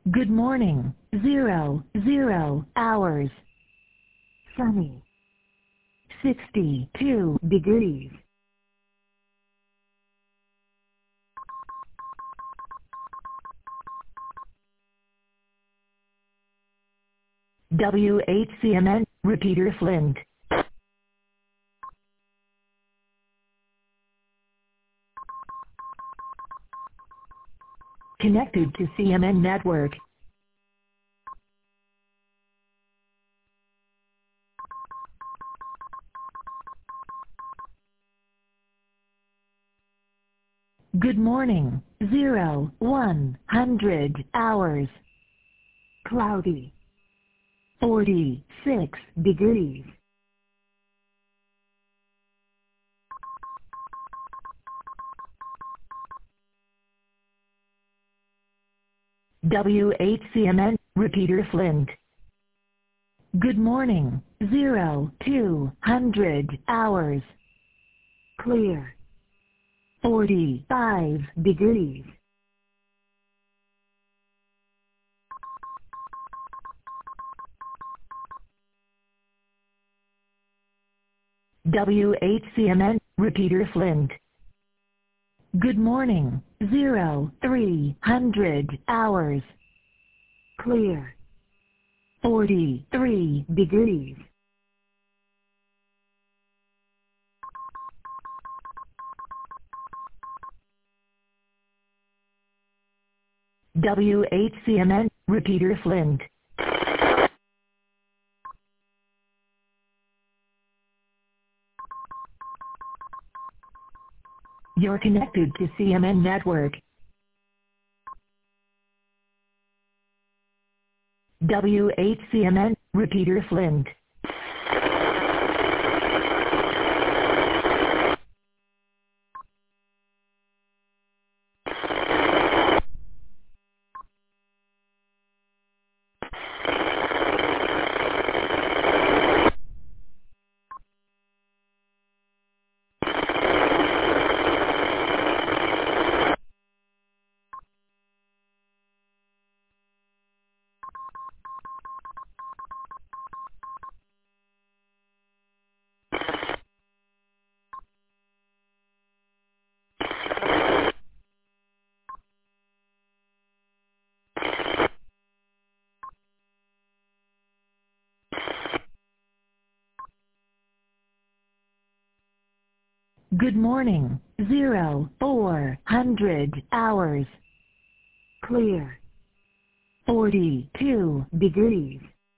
Good morning. 00 hours. Sunny. 62 degrees. WHCMN, repeater Flint. Connected to CMN network. Good morning. 100 hours. Cloudy. 46 degrees. WHCMN, repeater Flint. Good morning. 200 hours. Clear. 45 degrees. WHCMN, repeater Flint. Good morning. 300 hours. Clear. 43 degrees. WHCMN, repeater Flint. You're connected to CMN network. WHCMN, repeater Flint. Good morning. 400 hours. Clear. 42 degrees.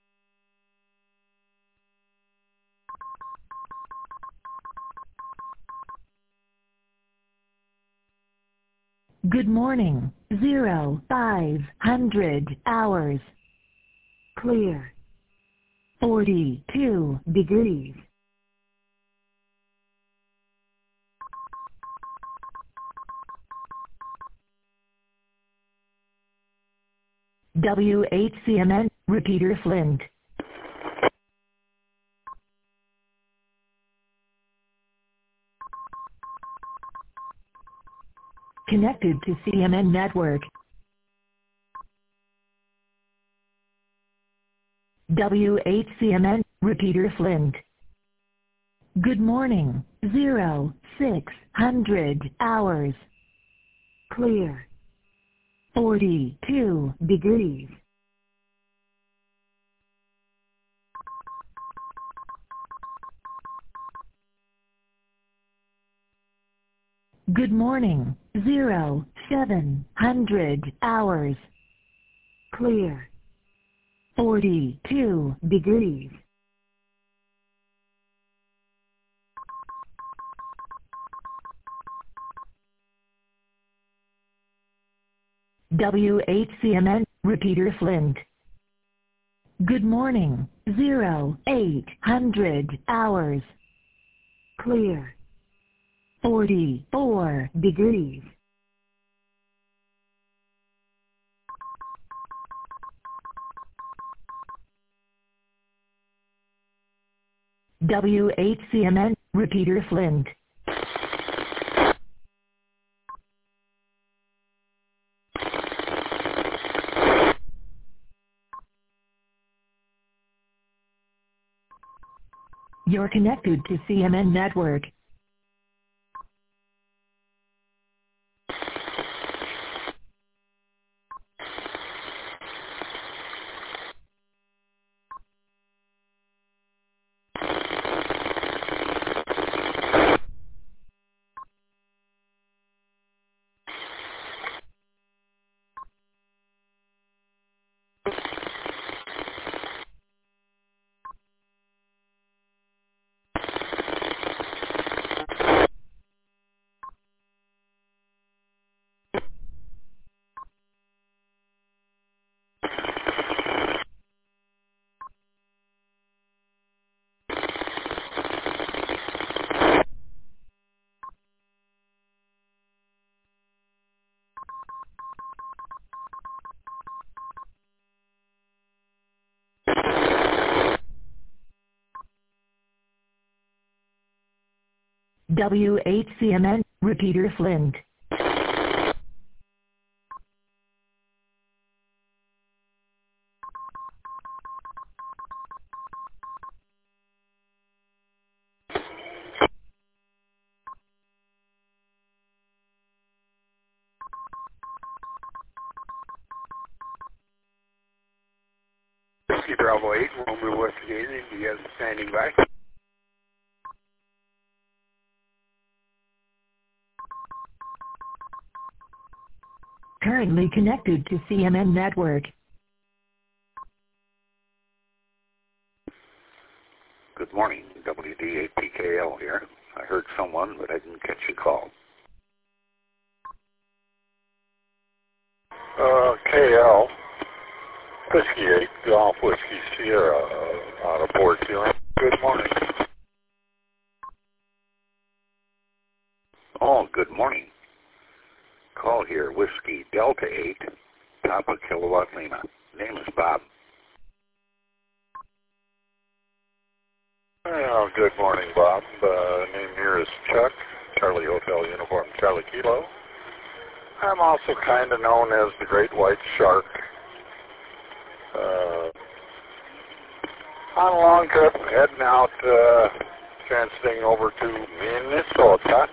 Good morning. 500 hours. Clear. 42 degrees. WHCMN, repeater Flint. Connected to CMN network. WHCMN, repeater Flint. Good morning. 600 hours. Clear. 42 degrees. Good morning. 700 hours. Clear. 42 degrees. WHCMN, repeater Flint. Good morning. 800 hours. Clear. 44 degrees. WHCMN, repeater Flint. You're connected to CMN Network. WHCMN, Repeater Flint. Whiskey Bravo 8, Romeo West Virginia, you guys standing by? Currently connected to CMN Network. Good morning, WD8PKL here. I heard someone, but I didn't catch your call. KL, Whiskey 8, Golf Whiskey Sierra, out of Port Huron. Good morning. Oh, good morning. Call here, Whiskey Delta 8, Papa Kilowatt Lima. Name is Bob. Well, good morning, Bob. Name here is Chuck, Charlie Hotel Uniform, Charlie Kilo. I'm also kind of known as the Great White Shark. On a long trip, heading out, transiting over to Minnesota,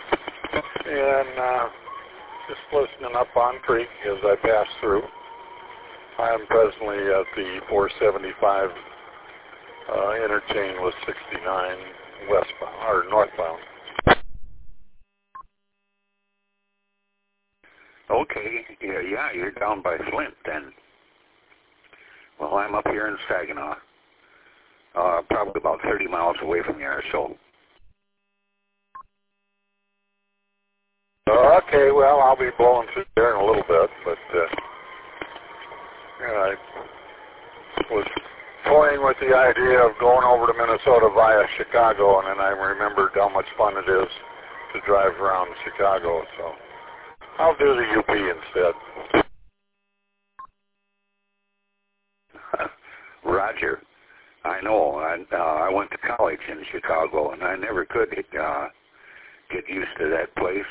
and just listening up on Creek as I pass through. I'm presently at the 475 interchange with 69 westbound or northbound. Okay, yeah, you're down by Flint then. Well, I'm up here in Saginaw, probably about 30 miles away from here or so. Okay, well, I'll be blowing through there in a little bit, but I was toying with the idea of going over to Minnesota via Chicago, and then I remembered how much fun it is to drive around Chicago, so I'll do the UP instead. Roger. I know. I went to college in Chicago, and I never could get used to that place.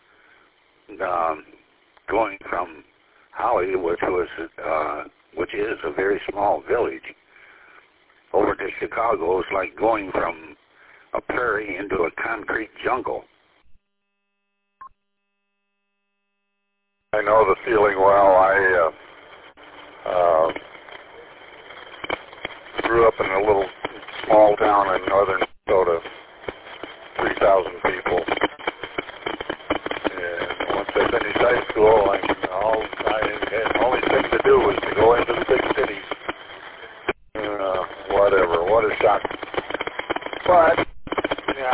Going from Holly, which is a very small village, over to Chicago is like going from a prairie into a concrete jungle. I know the feeling well. I grew up in a little small town in northern Minnesota, 3,000 people. And once I finished high school, the only thing to do was to go into the big cities. Whatever, what a shock. But, yeah.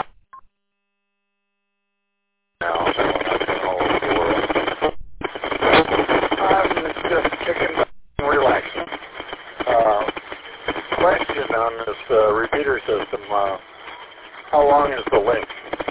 Now, so I've been all over the world. I'm just kicking back and relaxing. Question on this repeater system, how long is the link?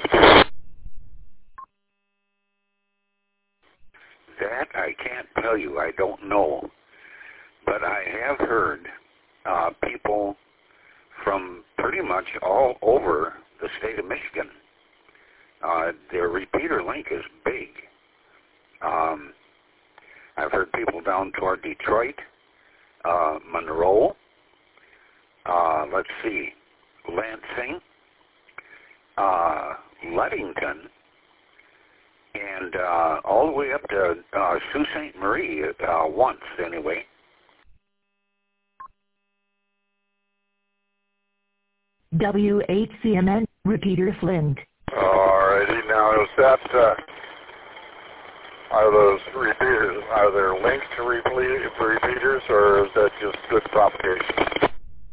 That I can't tell you. I don't know. But I have heard people from pretty much all over the state of Michigan. Their repeater link is big. I've heard people down toward Detroit, Monroe, let's see, Lansing, Ludington, and all the way up to Sault Ste. Marie once, anyway. WHCMN, Repeater Flint. Alrighty, now is that, are those repeaters, are there links to repeaters, or is that just good propagation?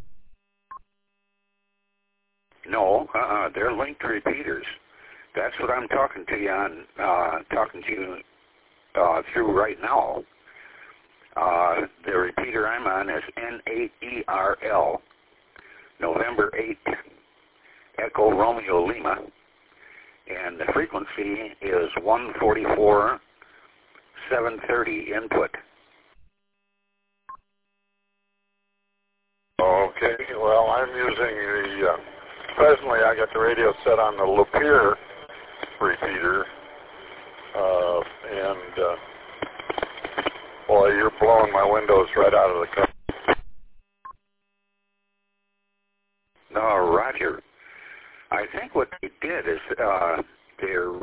No, they're linked to repeaters. That's what I'm talking to you on, talking to you through right now. The repeater I'm on is N8ERL, November 8, Echo Romeo Lima, and the frequency is 144, 730 input. Okay, well, I'm using the, presently I got the radio set on the Lapeer repeater, and boy, you're blowing my windows right out of the car. No, Roger. I think what they did is they're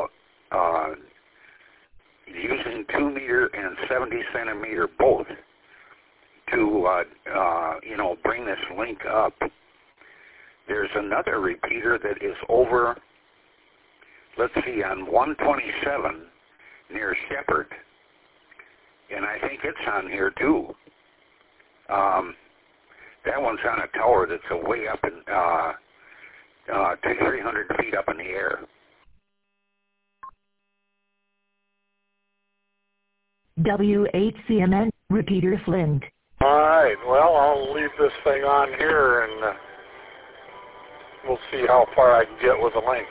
using 2 meter and 70 centimeter both to bring this link up. There's another repeater that is over, let's see, on 127 near Shepherd, and I think it's on here too. That one's on a tower that's way up in 300 feet up in the air. WHCMN, Repeater Flint. All right, well, I'll leave this thing on here, and we'll see how far I can get with the link.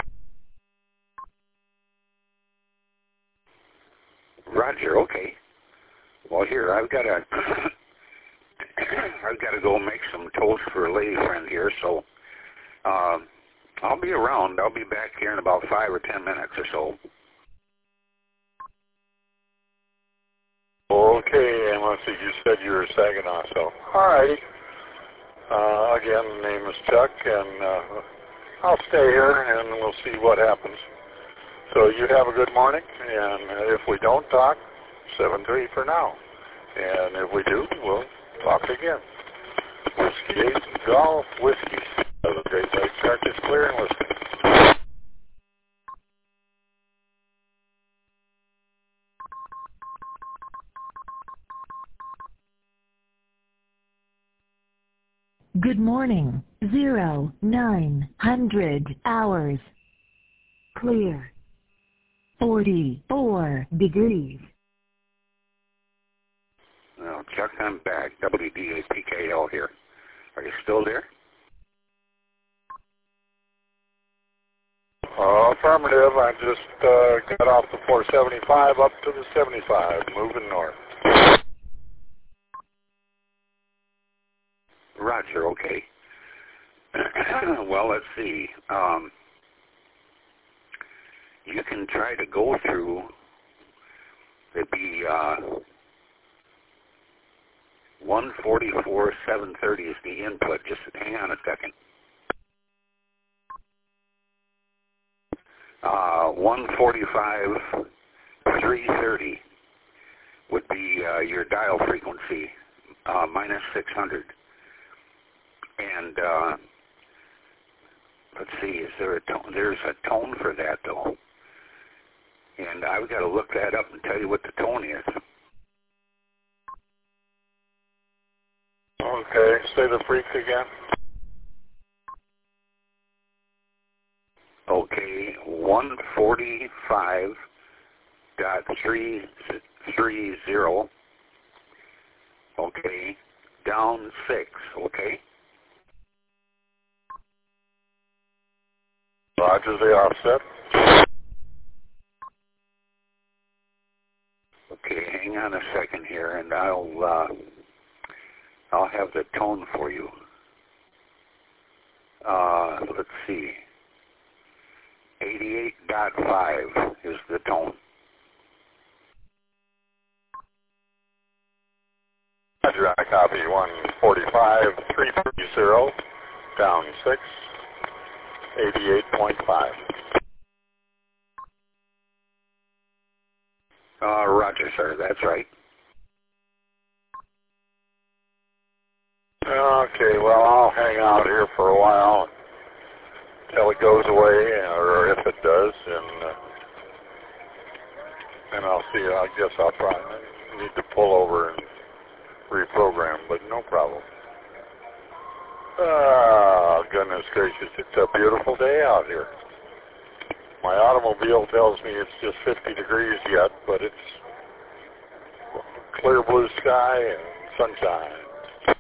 Roger, okay. Well, here, I've got to go make some toast for a lady friend here, so I'll be around. I'll be back here in about 5 or 10 minutes or so. Okay, and let's see, you said you were Saginaw, so all righty. Again, the name is Chuck, and I'll stay here, and we'll see what happens. So you have a good morning, and if we don't talk, 7-3 for now. And if we do, we'll talk again. Whiskey 8, Golf, Whiskey, the Great Lakes Arc is clear and listening. Good morning, 0900 hours. Clear. 44 degrees. Well, Chuck, I'm back. WDAPKL here. Are you still there? Affirmative. I just got off the 475 up to the 75, moving north. Roger, okay. Well, let's see. You can try to go through, it'd be 144, 730 is the input. Just hang on a second. 145, 330 would be your dial frequency, minus 600. And let's see, is there a tone? There's a tone for that, though. And I've got to look that up and tell you what the tone is. Okay, say the freak again. Okay, 145.330. Okay, down 6, okay? Roger, the offset. Okay, hang on a second here, and I'll have the tone for you. Let's see. 88.5 is the tone. Roger, I copy 145.330. down 6, 88.5. Roger, sir. That's right. Okay, well, I'll hang out here for a while until it goes away, or if it does, and I'll see. I guess I'll probably need to pull over and reprogram, but no problem. Goodness gracious, it's a beautiful day out here. My automobile tells me it's just 50 degrees yet, but it's clear blue sky and sunshine.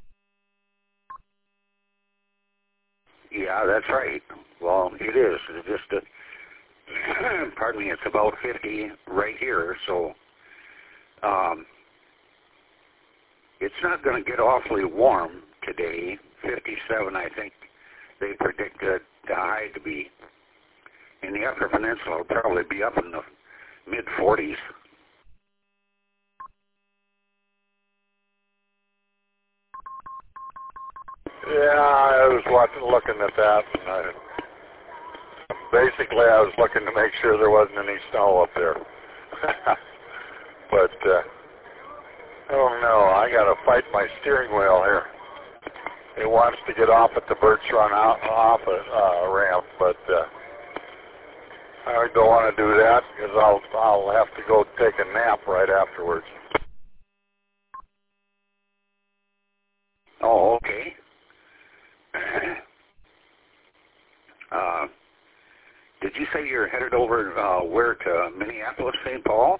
Yeah, that's right. Well, it is. It's just pardon me, it's about 50 right here, so it's not going to get awfully warm today. 57, I think they predicted the high to be. In the Upper Peninsula, it'll probably be up in the mid-40s. Yeah, I was looking at that, and basically I was looking to make sure there wasn't any snow up there. But, oh no, I got to fight my steering wheel here. It wants to get off at the Birch Run ramp, but I don't want to do that because I'll have to go take a nap right afterwards. Oh, okay. Did you say you're headed over where to Minneapolis, St. Paul?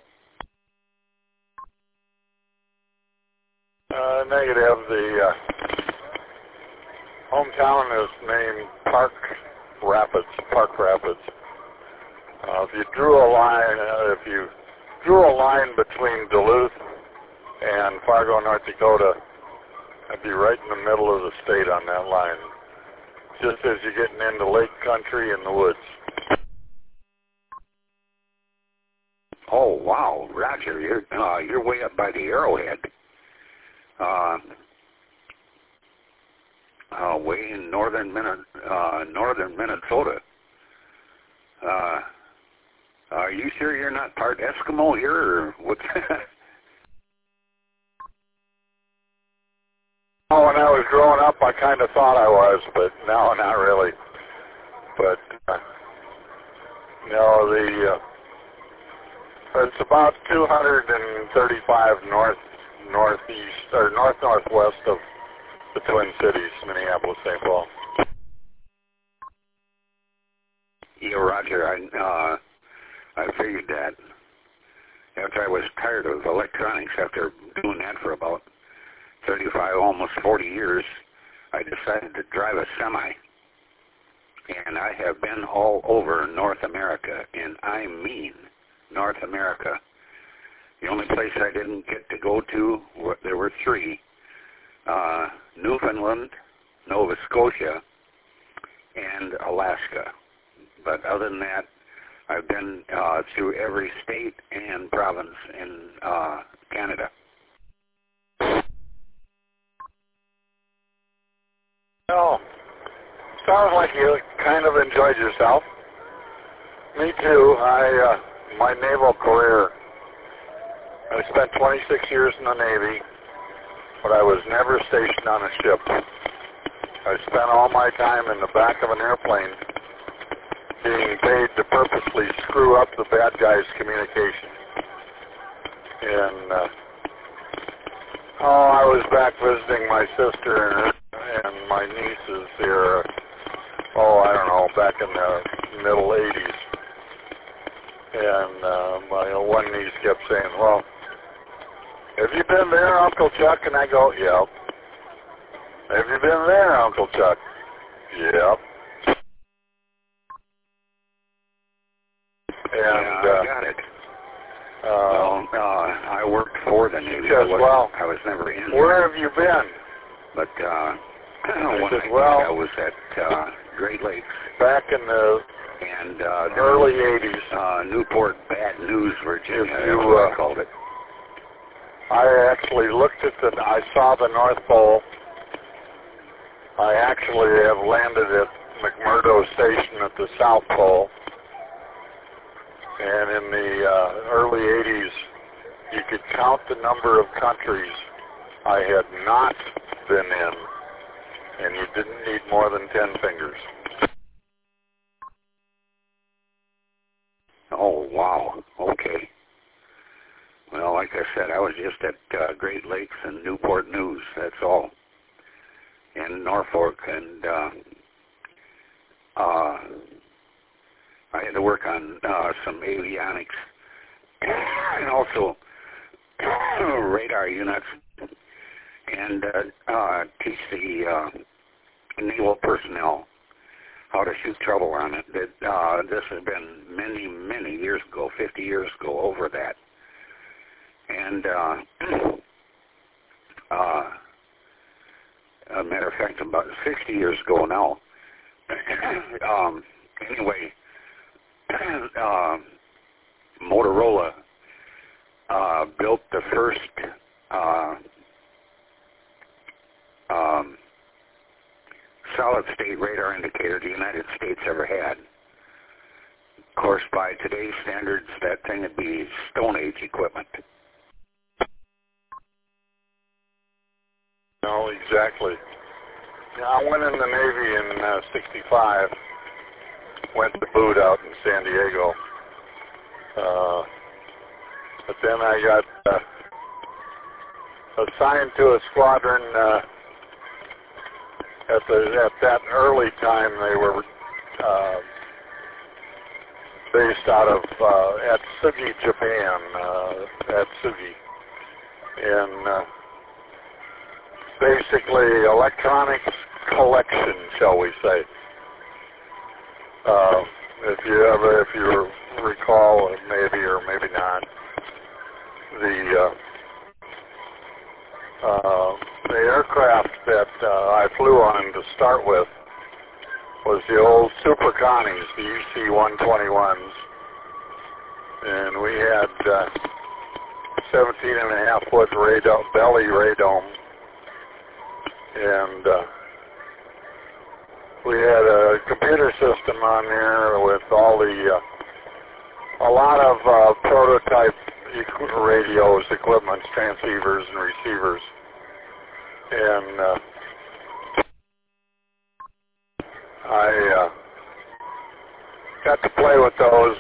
Negative. The hometown is named Park Rapids. If you drew a line between Duluth and Fargo, North Dakota, I'd be right in the middle of the state on that line, just as you're getting into lake country in the woods. Oh, wow, Roger, you're way up by the Arrowhead. Way in northern Minnesota. Are you sure you're not part Eskimo here, or what's Oh, when I was growing up, I kind of thought I was, but no, not really. But no, it's about 235 northeast or northwest of the Twin Cities, Minneapolis, St. Paul. Yeah, Roger, I figured that. After I was tired of electronics, after doing that for about 35, almost 40 years, I decided to drive a semi. And I have been all over North America, and I mean North America. The only place I didn't get to go to, there were 3. Newfoundland, Nova Scotia, and Alaska. But other than that, I've been through every state and province in Canada. Oh, sounds like you kind of enjoyed yourself. Me too. My naval career, I spent 26 years in the Navy, but I was never stationed on a ship. I spent all my time in the back of an airplane being paid to purposely screw up the bad guys' communication. And, I was back visiting my sister and my nieces here, I don't know, back in the middle 80s. And my one niece kept saying, well, have you been there, Uncle Chuck? And I go, yep. Have you been there, Uncle Chuck? Yep. And yeah, I got it. I worked for the Navy. Says, I was never in there. Where have you been? But said, I was at Great Lakes. Back in the early 80s. Newport Bad News, Virginia. That's what I called it. I actually looked at I saw the North Pole, I actually have landed at McMurdo Station at the South Pole, and in the early 80s, you could count the number of countries I had not been in, and you didn't need more than 10 fingers. Oh, wow. Okay. Well, like I said, I was just at Great Lakes and Newport News, that's all, and Norfolk, and I had to work on some avionics and also radar units, and teach the naval personnel how to shoot trouble on it. This has been many, many years ago, 50 years ago, over that. And a matter of fact, about 60 years ago now. Anyway, Motorola built the first solid-state radar indicator the United States ever had. Of course, by today's standards, that thing would be Stone Age equipment. No, exactly. Yeah, I went in the Navy in 65, went to boot out in San Diego. But then I got assigned to a squadron at that early time. They were based out of Atsugi, Japan, Atsugi, and basically electronics collection, shall we say. If you recall, maybe or maybe not, the aircraft that I flew on to start with was the old Super Connies, the EC-121s, and we had 17.5-foot belly radome, and we had a computer system on there with all a lot of prototype radios, equipments, transceivers, and receivers. And I got to play with those.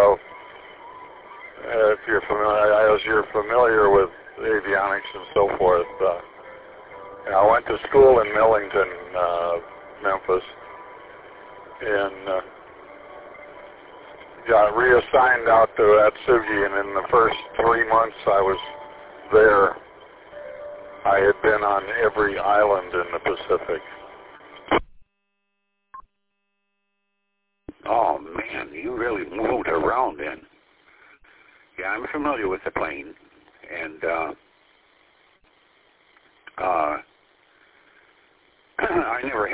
If you're familiar, as you're familiar with avionics and so forth, I went to school in Millington, Memphis, and got reassigned out to Atsugi, and in the first 3 months I was there, I had been on every island in the Pacific. Oh, man, you really moved around then. Yeah, I'm familiar with the plane, and I never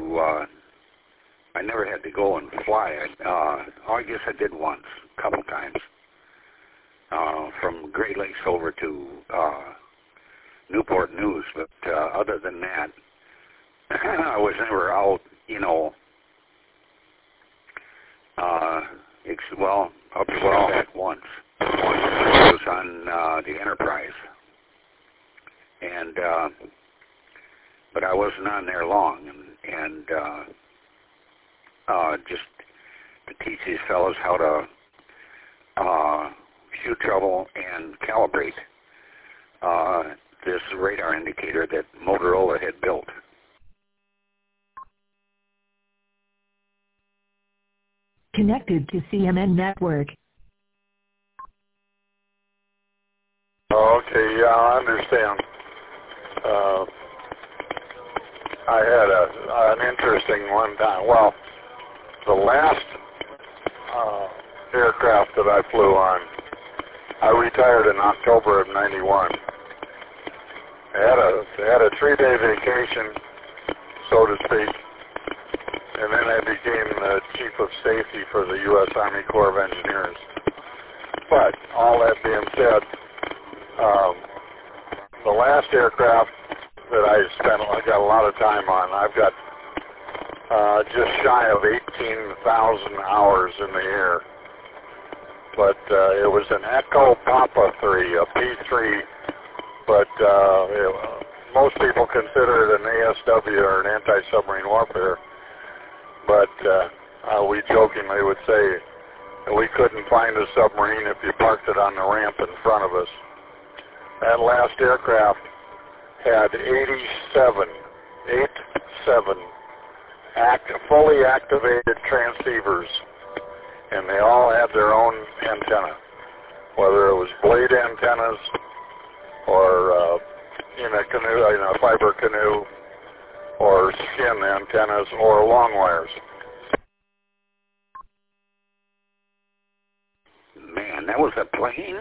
had to go and fly. I guess I did once, a couple times, from Great Lakes over to Newport News. But other than that, I was never out, up to that once. I was on the Enterprise, and but I wasn't on there long, and just to teach these fellows how to shoot trouble and calibrate this radar indicator that Motorola had built. Connected to CMN network. Okay, yeah, I understand. I had an interesting one time. Well, the last aircraft that I flew on, I retired in October of '91. I had a 3-day vacation, so to speak, and then I became the Chief of Safety for the U.S. Army Corps of Engineers. But all that being said, the last aircraft that I got a lot of time on. I've got just shy of 18,000 hours in the air. But it was an Echo Papa 3, a P3, but most people consider it an ASW or an anti-submarine warfare. But we jokingly would say that we couldn't find a submarine if you parked it on the ramp in front of us. That last aircraft had 87 fully activated transceivers, and they all had their own antenna, whether it was blade antennas or in a fiber canoe, or skin antennas, or long wires. Man, that was a plane?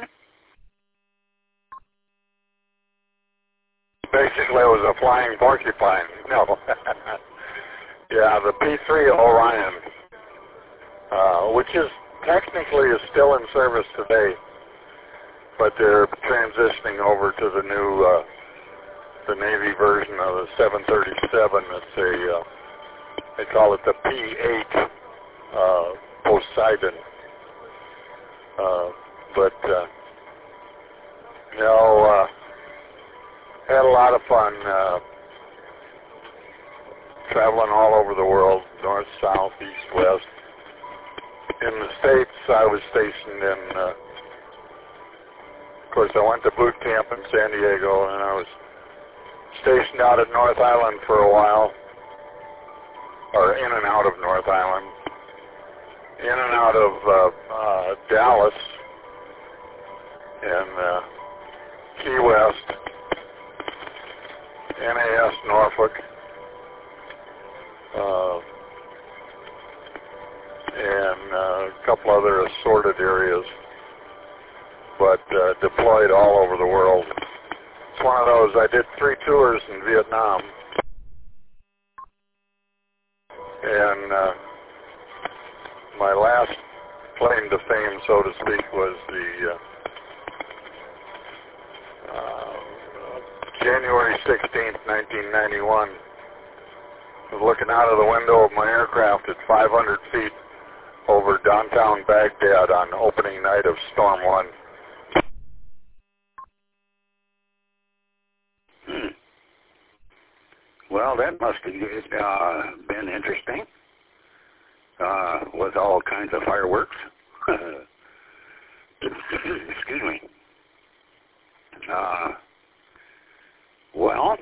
Basically, it was a flying porcupine. No. Yeah, the P3 Orion, which is technically is still in service today, but they're transitioning over to the new, the Navy version of the 737. It's they call it the P8 Poseidon. Had a lot of fun traveling all over the world, north, south, east, west. In the States, I was stationed in, of course, I went to boot camp in San Diego, and I was stationed out at North Island for a while, or in and out of North Island, in and out of Dallas, and Key West, NAS Norfolk, and a couple other assorted areas, but deployed all over the world. It's one of those, I did 3 tours in Vietnam, and my last claim to fame, so to speak, was the January 16th, 1991. I was looking out of the window of my aircraft at 500 feet over downtown Baghdad on opening night of Storm 1. Well, that must have been interesting, with all kinds of fireworks. Excuse me. Well,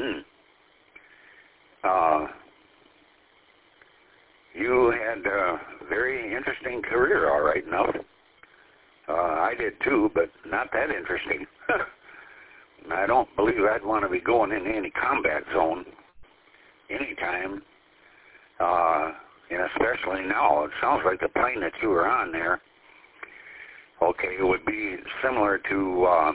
you had a very interesting career, all right enough. I did too, but not that interesting. I don't believe I'd want to be going into any combat zone anytime, and especially now. It sounds like the plane that you were on there, okay, it would be similar to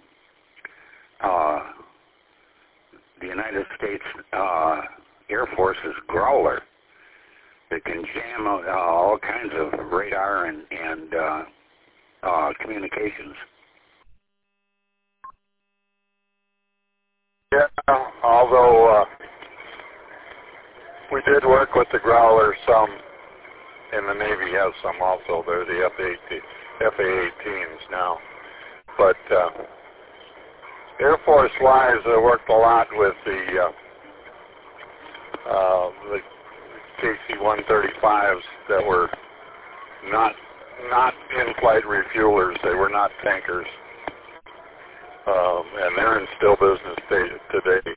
the United States Air Force's Growler that can jam all kinds of radar and communications. Yeah, although we did work with the Growler some, and the Navy has some also. They're the FA-18s now. But Air Force-wise, I worked a lot with the KC-135s that were not in-flight refuelers. They were not tankers. And they're in still business today.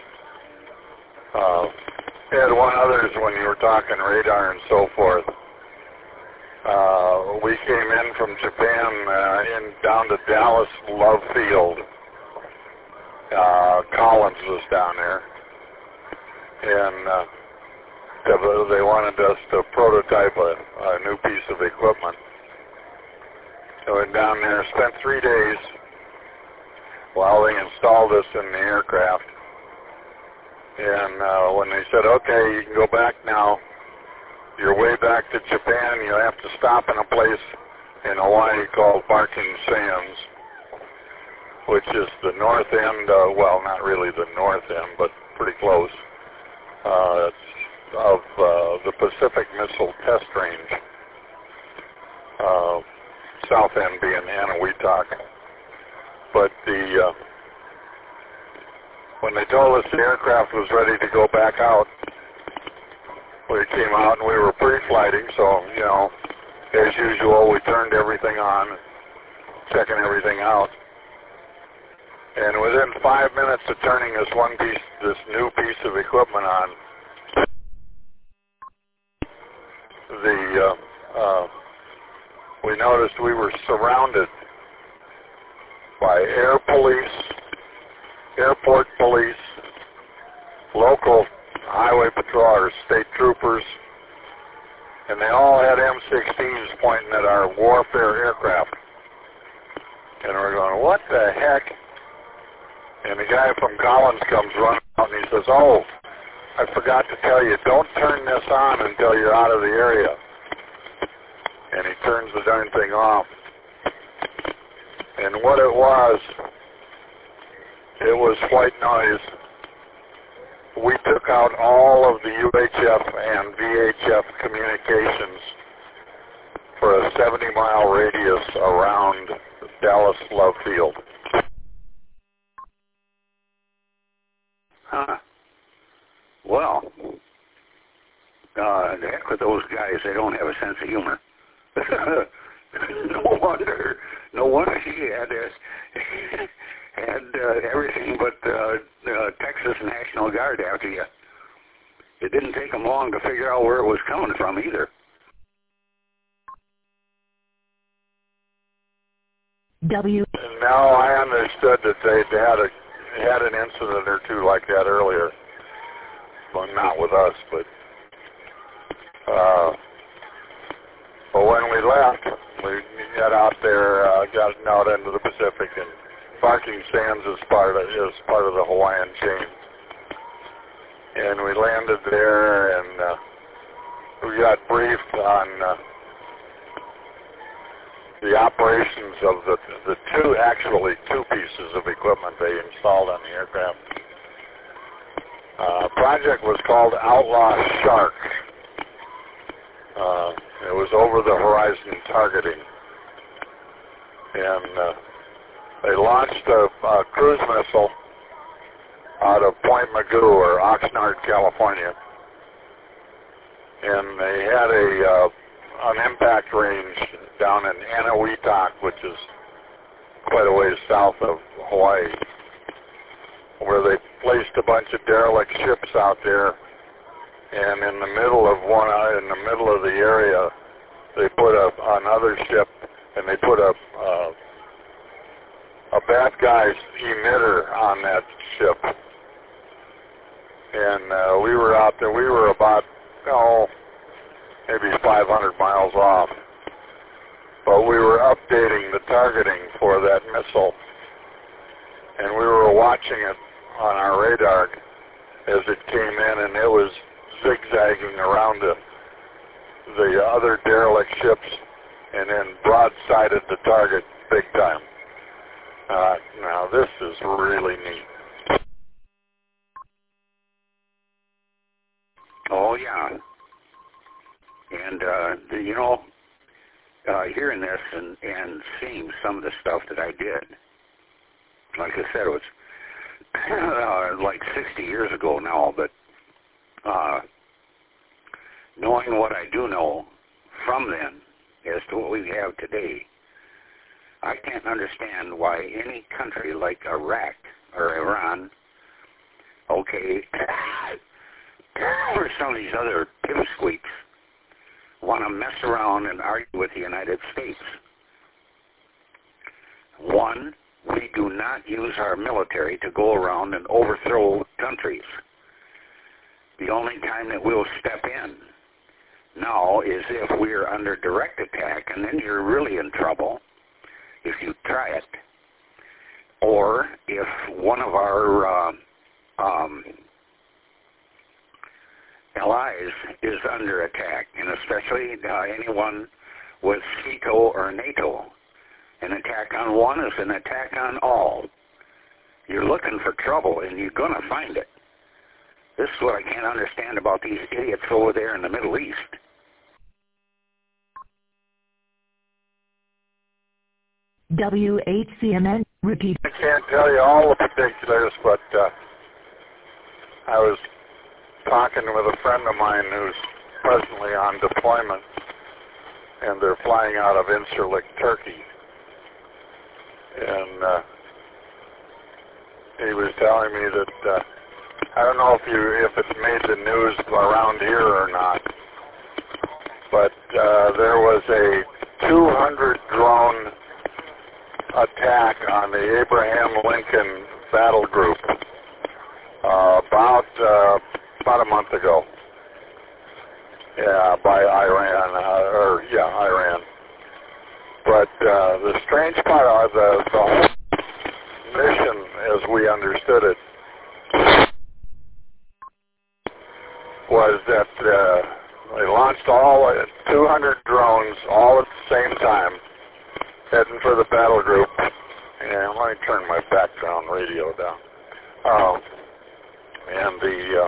Had one others when you were talking radar and so forth. We came in from Japan down to Dallas Love Field. Collins was down there, and they wanted us to prototype a new piece of equipment. So I went down there, spent 3 days while they installed us in the aircraft. And when they said, okay, you can go back now, your way back to Japan, you have to stop in a place in Hawaii called Barking Sands. which is the north end, well, not really the north end, but pretty close, of the Pacific Missile Test Range, south end being Eniwetok. But when they told us the aircraft was ready to go back out, we came out and we were pre-flighting, so, you know, as usual, we turned everything on, checking everything out. And within 5 minutes of turning this new piece of equipment on, we noticed we were surrounded by air police, airport police, local highway patrol or state troopers, and they all had M16s pointing at our warfare aircraft. And we're going, what the heck? And the guy from Collins comes running out and he says, oh, I forgot to tell you, don't turn this on until you're out of the area. And he turns the darn thing off. And what it was white noise. We took out all of the UHF and VHF communications for a 70-mile radius around Dallas Love Field. Huh. Well, the heck with those guys. They don't have a sense of humor. No wonder she had everything but Texas National Guard after you. It didn't take them long to figure out where it was coming from either. And now I understood that they had an incident or two like that earlier. Well, not with us, but when we left, we got out there, got out into the Pacific, and Barking Sands is part of the Hawaiian chain. And we landed there, and we got briefed on the operations of the two pieces of equipment they installed on the aircraft. Project was called Outlaw Shark. It was over-the-horizon targeting. And they launched a cruise missile out of Point Mugu, or Oxnard, California. And they had an impact range down in Eniwetok, which is quite a ways south of Hawaii, where they placed a bunch of derelict ships out there. And in the middle of the area, they put another ship, and they put a bad guy's emitter on that ship. And we were out there. We were about, maybe 500 miles off. But we were updating the targeting for that missile. And we were watching it on our radar as it came in, and it was zigzagging around the other derelict ships and then broadsided the target big time. Now this is really neat. Oh, yeah. And, hearing this and seeing some of the stuff that I did, like I said, it was like 60 years ago now, but knowing what I do know from then as to what we have today, I can't understand why any country like Iraq or Iran, or some of these other pipsqueaks, want to mess around and argue with the United States. One, we do not use our military to go around and overthrow countries. The only time that we'll step in now is if we're under direct attack, and then you're really in trouble if you try it. Or if one of our allies is under attack, and especially anyone with SEATO or NATO. An attack on one is an attack on all. You're looking for trouble, and you're going to find it. This is what I can't understand about these idiots over there in the Middle East. WHCMN, repeat. I can't tell you all the particulars, but I was talking with a friend of mine who's presently on deployment, and they're flying out of Incirlik, Turkey. And he was telling me that I don't know if it's made the news around here or not, but there was a 200 drone attack on the Abraham Lincoln Battle Group about a month ago. Yeah, by Iran, Iran. But the strange part of the whole mission, as we understood it, was that they launched all 200 drones all at the same time, heading for the battle group. And let me turn my background radio down. And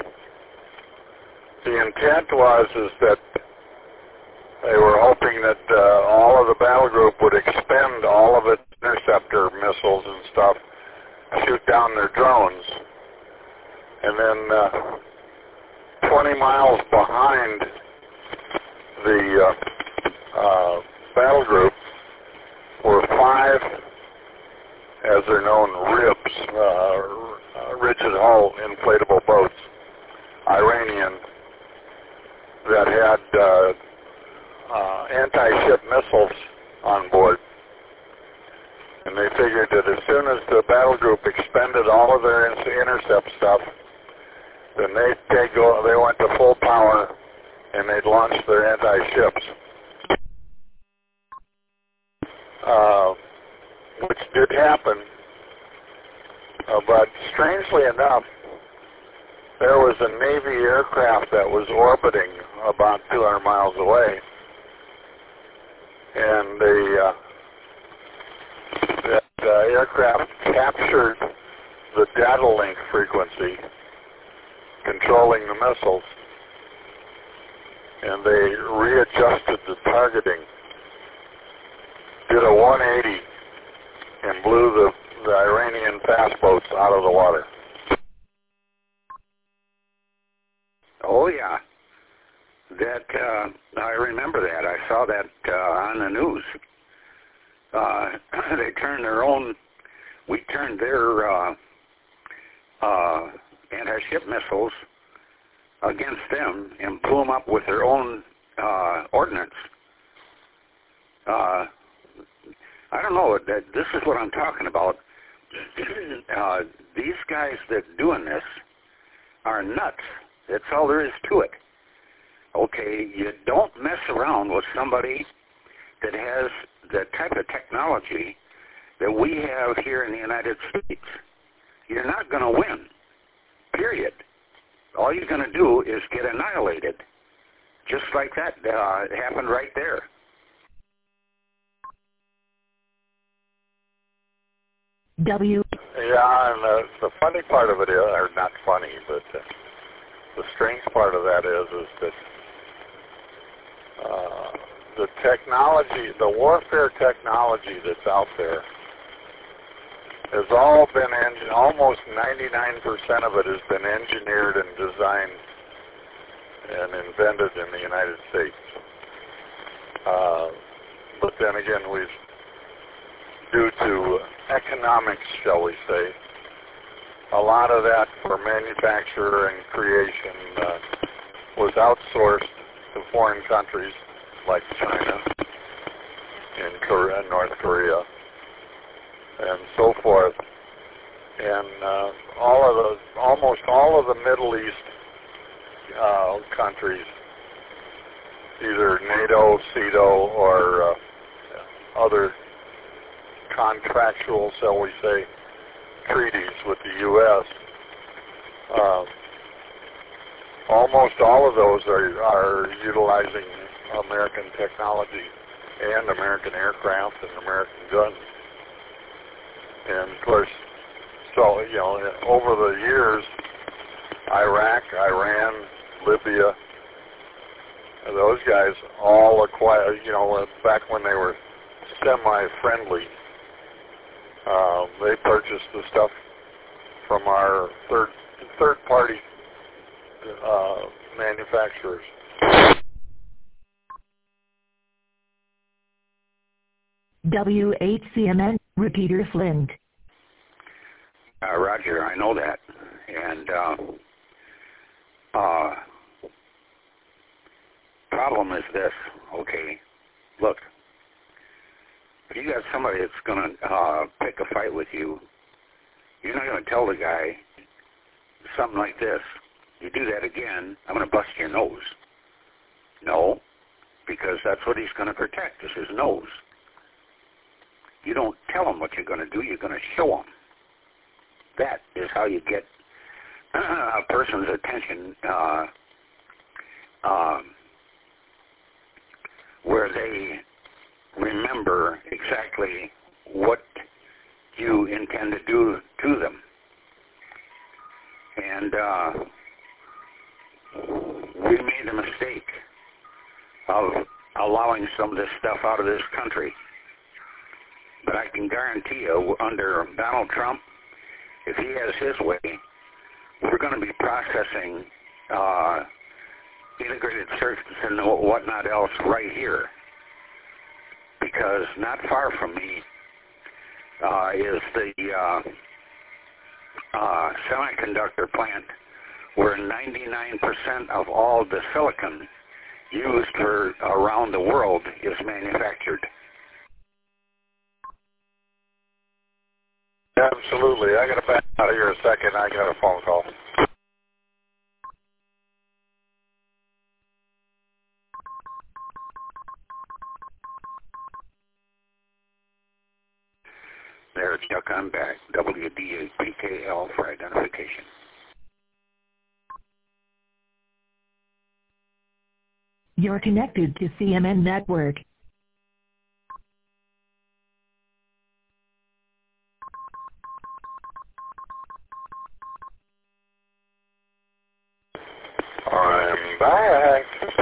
the intent was that they were hoping that all of the battle group would expend all of its interceptor missiles and stuff, shoot down their drones, and then 20 miles behind the battle group were 5, as they're known, RIBs, rigid hull inflatable boats, Iranian, that had anti-ship missiles on board. And they figured that as soon as the battle group expended all of their intercept stuff, then they went to full power and they'd launch their anti-ships. Which did happen, but strangely enough, there was a Navy aircraft that was orbiting about 200 miles away, and that aircraft captured the data link frequency controlling the missiles, and they readjusted the targeting, did a 180, and blew the Iranian fast boats out of the water. Oh, yeah. That, I remember that. I saw that on the news. They turned we turned their anti-ship missiles against them and blew them up with their own ordnance. I don't know. This is what I'm talking about. These guys that doing this are nuts. That's all there is to it. Okay, you don't mess around with somebody that has the type of technology that we have here in the United States. You're not going to win, period. All you're going to do is get annihilated, just like that happened right there. Yeah, and the funny part of it is, or not funny, but the strange part of that is that the technology, the warfare technology that's out there, has all been almost 99% of it has been engineered and designed and invented in the United States. But then again, due to economics, shall we say, a lot of that for manufacture and creation was outsourced to foreign countries like China and North Korea and so forth. And almost all of the Middle East countries, either NATO, CETO, or other contractual, shall we say, treaties with the U.S., almost all of those are utilizing American technology and American aircraft and American guns. And of course, So, you know, over the years, Iraq, Iran, Libya, those guys all acquired, you know, back when they were semi-friendly, they purchased the stuff from our third-party manufacturers. WHCMN, Repeater Flint. Roger, I know that. And problem is this, okay, look, if you got somebody that's going to pick a fight with you, you're not going to tell the guy something like this. You do that again, I'm going to bust your nose. No, because that's what he's going to protect, is his nose. You don't tell him what you're going to do, you're going to show him. That is how you get a person's attention where they remember exactly what you intend to do to them. And we made the mistake of allowing some of this stuff out of this country. But I can guarantee you, under Donald Trump, if he has his way, we're going to be processing integrated circuits and whatnot else right here. Because not far from me is the semiconductor plant where 99% of all the silicon used for around the world is manufactured. Absolutely. I got to back out of here a second. I got a phone call. There, Chuck, I'm back. WD8PKL for identification. You're connected to CMN Network. I'm back.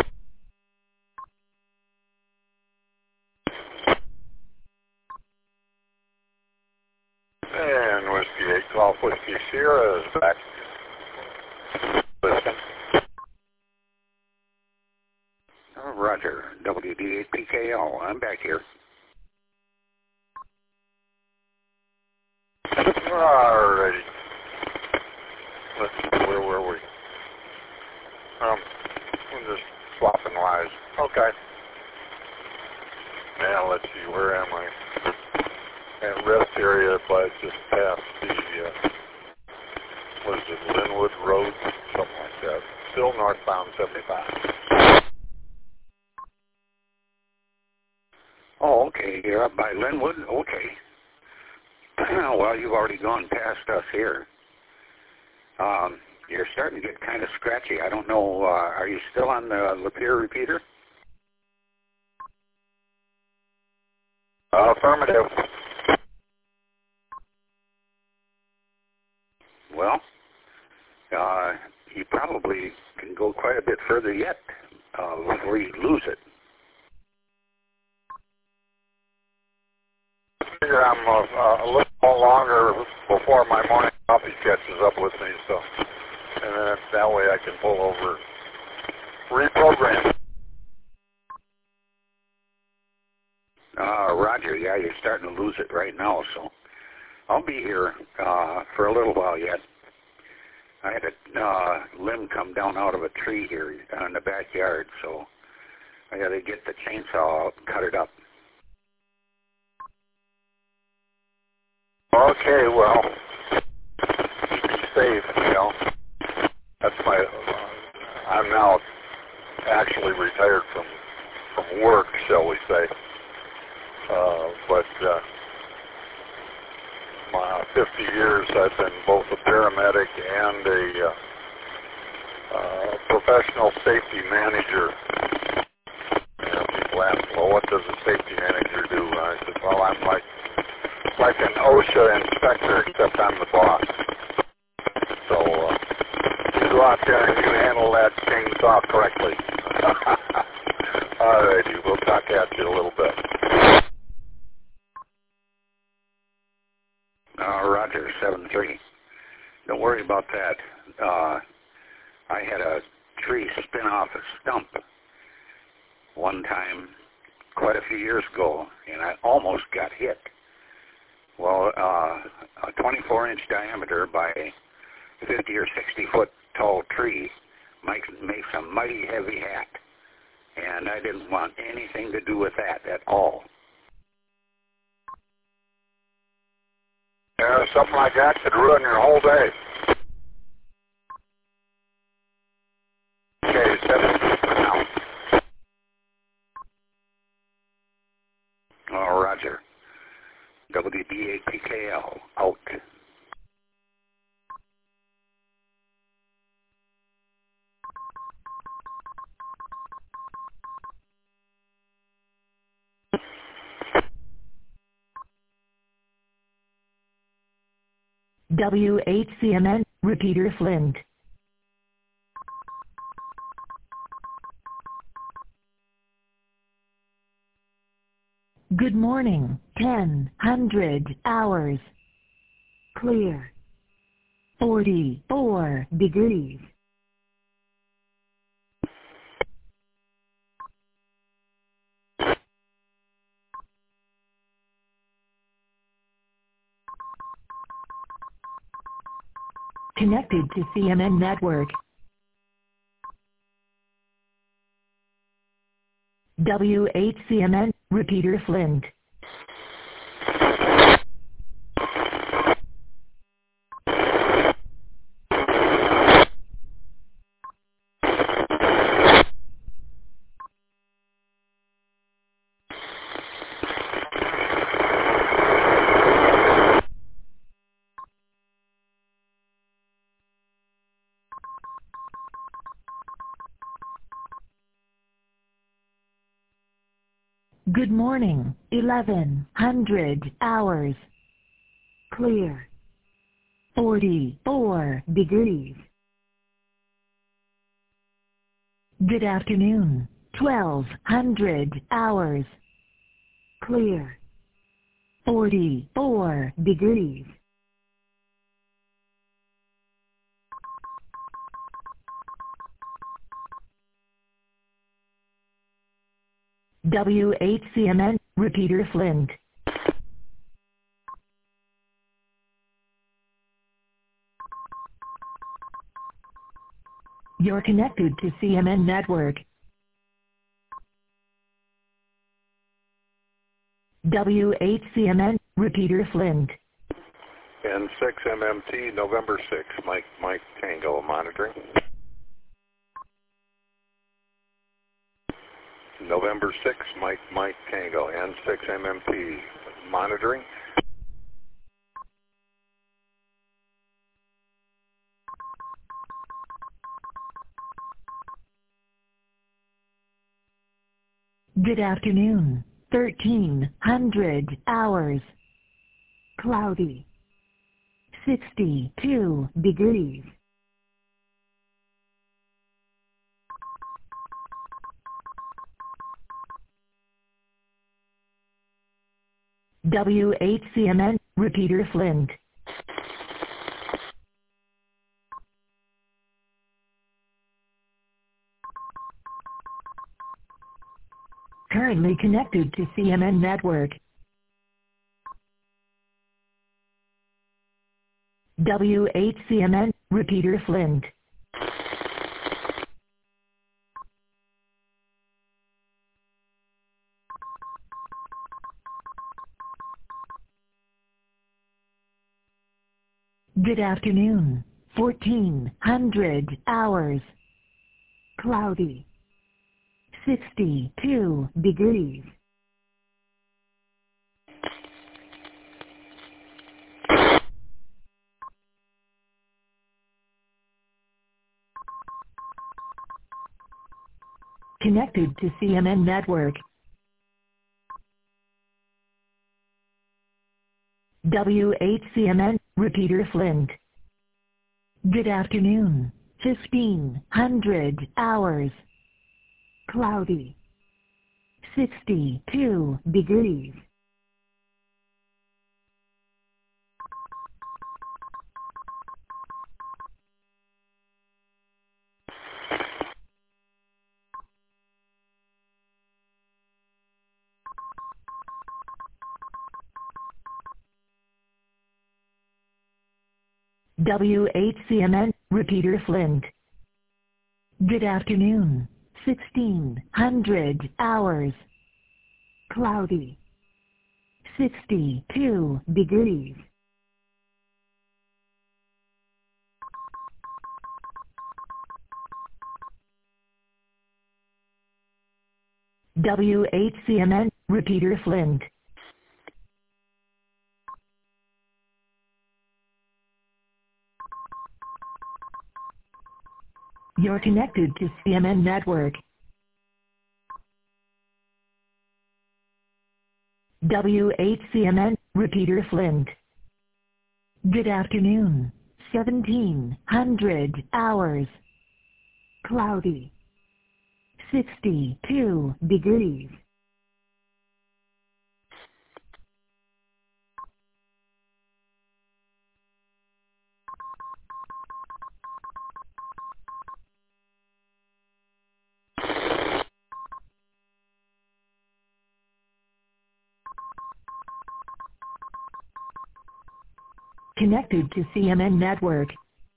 And Whiskey 8 Golf Whiskey Sierra is back. Listen. Roger, WD8PKL. I'm back here. Alrighty. Let's see, where were we? We're just swapping lives. Okay. Now let's see, where am I? And rest area, but just past the, what is it, Linwood Road? Something like that. Still northbound 75. Oh, okay. You're up by Linwood? Okay. Well, you've already gone past us here. You're starting to get kind of scratchy. I don't know, are you still on the Lapeer repeater? Affirmative. Well, you probably can go quite a bit further yet before you lose it. I figure I'm a little longer before my morning coffee catches up with me, so and then that way I can pull over, reprogram. Roger, yeah, you're starting to lose it right now, so I'll be here for a little while yet. I had a limb come down out of a tree here in the backyard, so I got to get the chainsaw out and cut it up. Okay, well, be safe, you know. That's my, I'm now actually retired from work, shall we say. But my 50 years I've been both a paramedic and a professional safety manager. You know, people ask, well, what does a safety manager do? And I said, well, I'm like like an OSHA inspector, except I'm the boss. So you go out there and you handle that chainsaw correctly. All righty, we'll talk at you a little bit. Roger, 7-3. Don't worry about that. I had a tree spin off a stump one time quite a few years ago, and I almost got hit. Well, a 24-inch diameter by 50 or 60 foot tall tree makes a mighty heavy hat, and I didn't want anything to do with that at all. Yeah, something like that could ruin your whole day. Okay, 7 for now. Oh, Roger. WDAPKL, out. WHCMN, repeater Flint. Good morning, 1000 hours. Clear. 44 degrees. Connected to CMN Network. WHCMN, repeater Flint. Good morning, 1100 hours. Clear. 44 degrees. Good afternoon, 1200 hours. Clear. 44 degrees. WHCMN, repeater Flint. You're connected to CMN Network. WHCMN, repeater Flint. N6 MMT, November 6, Mike Tango, monitoring. November 6, Mike Tango, N6 MMT, monitoring. Good afternoon, 1300 hours. Cloudy. 62 degrees. WHCMN, repeater Flint. Currently connected to CMN Network. WHCMN, repeater Flint. Good afternoon, 1400 hours. Cloudy. 62 degrees. Connected to CMN Network. WHCMN, repeater Flint. Good afternoon. 1500 hours. Cloudy. 62 degrees. WHCMN, repeater Flint. Good afternoon. 1600 hours. Cloudy. 62 degrees. WHCMN, repeater Flint. You're connected to CMN Network. WHCMN, repeater Flint. Good afternoon. 1700 hours. Cloudy. 62 degrees. Connected to CMN Network.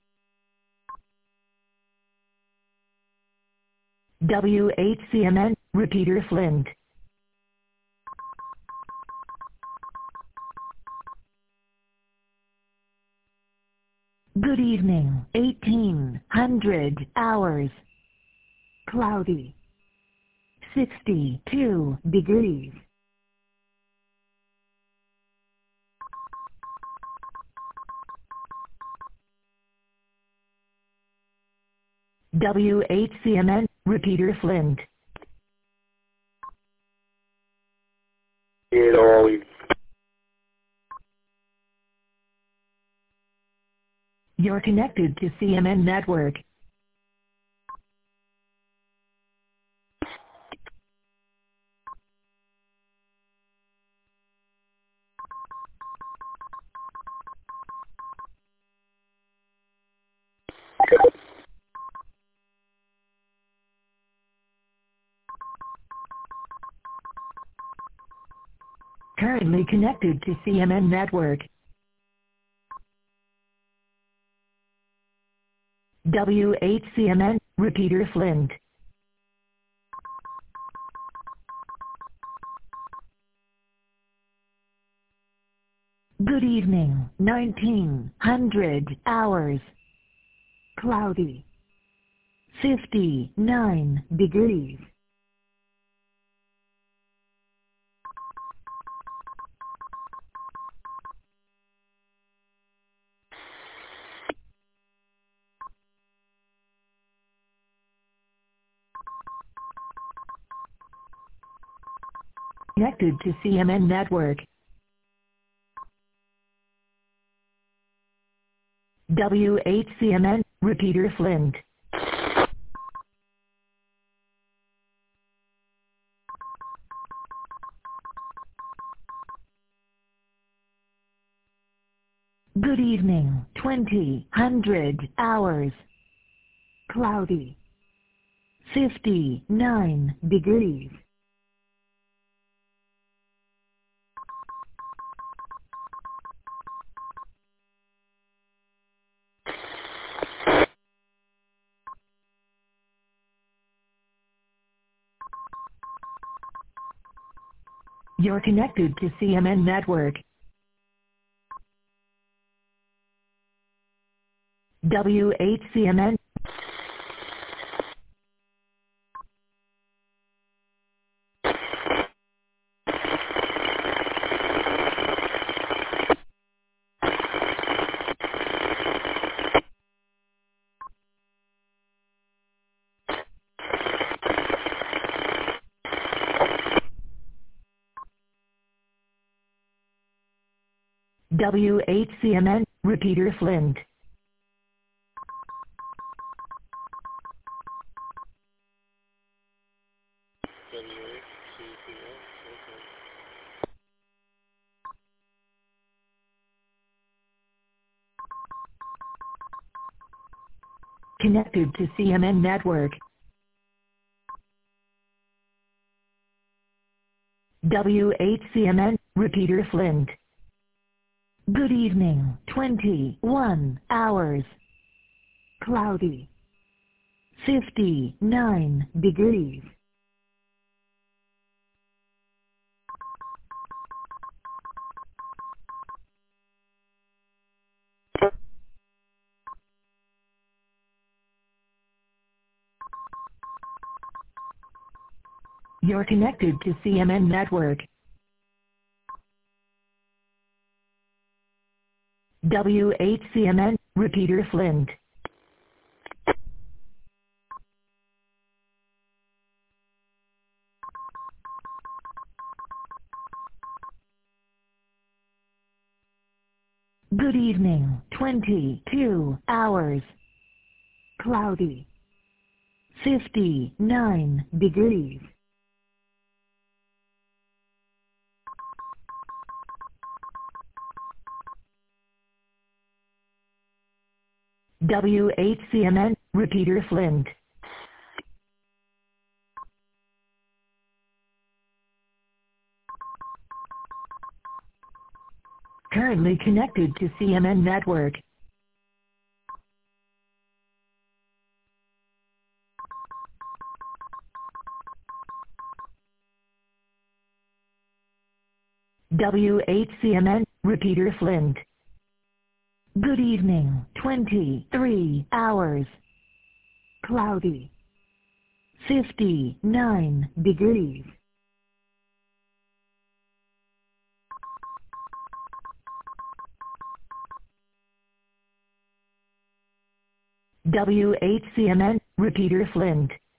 WHCMN, repeater Flint. Good evening. 1800 hours. Cloudy. 62 degrees. WHCMN, repeater Flint. You're connected to CMN Network. Currently connected to CMN Network. WHCMN, repeater Flint. Good evening. 1900 hours. Cloudy. 59 degrees. Connected to CMN Network. WHCMN, repeater Flint. Good evening. 2000 hours. Cloudy. 59 degrees. You're connected to CMN Network. WHCMN. WHCMN, repeater Flint. Connected to CMN network. WHCMN, repeater Flint. Good evening, 21 hours. Cloudy. 59 degrees. You're connected to CMN network. WHCMN, repeater Flint. Good evening, 22 hours. Cloudy. 59 degrees. WHCMN, repeater Flint. Currently connected to CMN network. WHCMN, repeater Flint. Good evening, 23 hours. Cloudy. 59 degrees. WHCMN, repeater Flint.